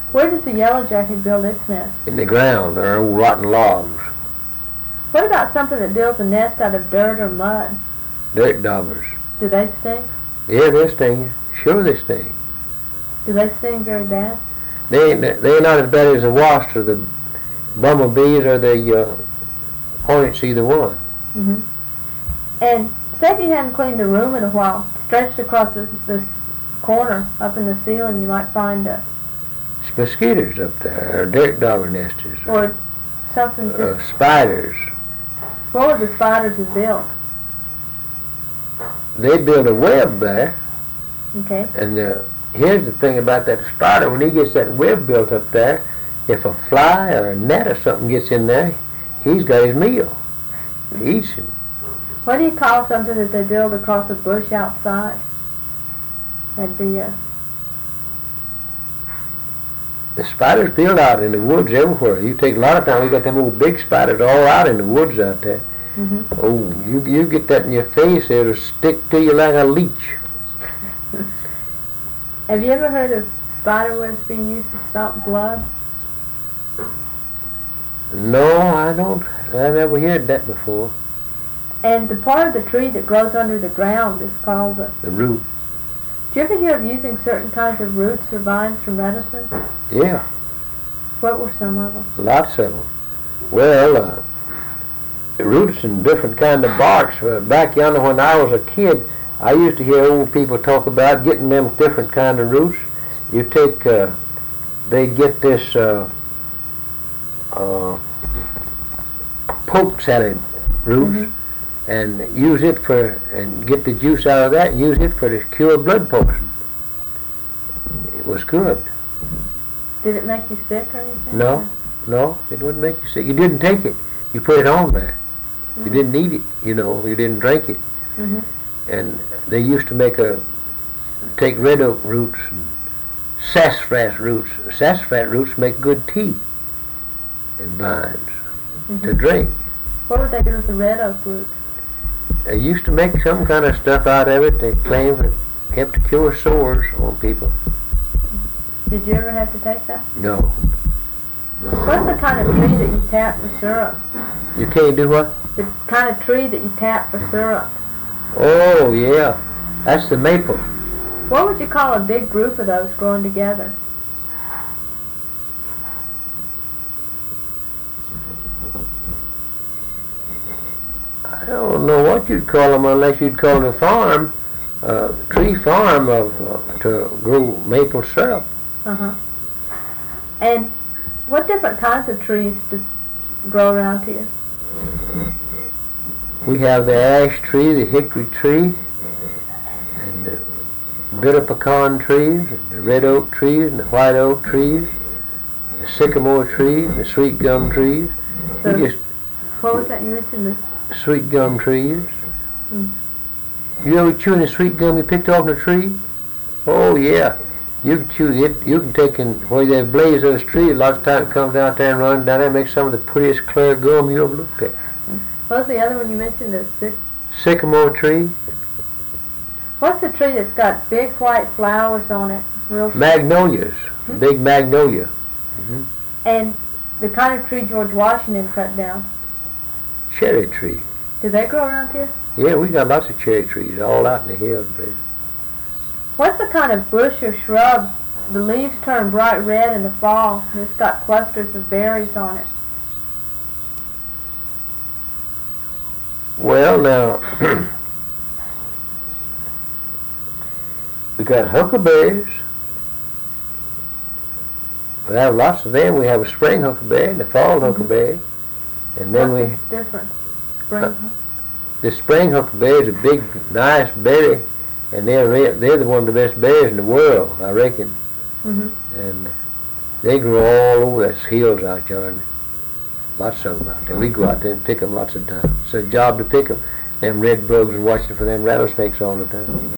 Where does the yellowjacket build its nest? In the ground, or old rotten logs. What about something that builds a nest out of dirt or mud? Dirt daubers. Do they sting? Yeah, they sting you. Sure they sting. Do they sting very bad? They're not as bad as the wasps or the bumblebees or the hornets, either one. Mm-hmm. And say if you hadn't cleaned the room in a while, stretched across this corner up in the ceiling, you might find Mosquitoes up there, or dirt dauber nesters, or something. Spiders. What would the spiders have built? They build a web there. Okay. And here's the thing about that spider: when he gets that web built up there, if a fly or a gnat or something gets in there, he's got his meal. He eats him. What do you call something that they build across a bush outside? That'd be The spiders build out in the woods everywhere. You take a lot of time. We got them old big spiders all out in the woods out there. Mm-hmm. Oh, you get that in your face, it'll stick to you like a leech. Have you ever heard of spider webs being used to stop blood? No, I don't. I've never heard that before. And the part of the tree that grows under the ground is called the root. Do you ever hear of using certain kinds of roots or vines for medicine? Yeah. What were some of them? Lots of them. Well, roots and different kind of barks. Back yonder when I was a kid, I used to hear old people talk about getting them different kind of roots. You take, they get this poke salad roots. Mm-hmm. And use it and get the juice out of that and use it to cure blood poison. It was good. Did it make you sick or anything? No, it wouldn't make you sick. You didn't take it. You put it on there. Mm-hmm. You didn't eat it, you didn't drink it. Mm-hmm. And they used to take red oak roots and sassafras roots. Sassafras roots make good tea and vines to drink. What would they do with the red oak roots? They used to make some kind of stuff out of it. They claimed it helped to cure sores on people. Did you ever have to take that? No. What's the kind of tree that you tap for syrup? You can't do what? The kind of tree that you tap for syrup. Oh, yeah. That's the maple. What would you call a big group of those growing together? I don't know what you'd call them unless you'd call it a farm, tree farm to grow maple syrup. Uh-huh. And what different kinds of trees grow around here? We have the ash tree, the hickory tree, and the bitter pecan trees, and the red oak trees, and the white oak trees, the sycamore trees, the sweet gum trees. What was that you mentioned? Sweet gum trees. You ever chewing the sweet gum you picked off the tree? Oh yeah. You can chew it. You can take in where they blaze those trees. Lots of times it comes out there and runs down there and makes some of the prettiest clear gum you ever looked at. What was the other one you mentioned? Sycamore tree. What's the tree that's got big white flowers on it? Magnolias. Big magnolia. Mm-hmm. And the kind of tree George Washington cut down? Cherry tree. Do they grow around here? Yeah, we got lots of cherry trees all out in the hills. What's the kind of bush or shrub? The leaves turn bright red in the fall, and it's got clusters of berries on it. Well, now, we got huckleberries. We have lots of them. We have a spring huckleberry and a fall huckleberry. And then What's different? Spring? The spring huckleberry is a big, nice berry, and they're one of the best berries in the world, I reckon. Mm-hmm. And they grow all over the hills out there. Lots of them out there. We go out there and pick them lots of times. It's a job to pick them. Them red bugs are watching for them rattlesnakes all the time.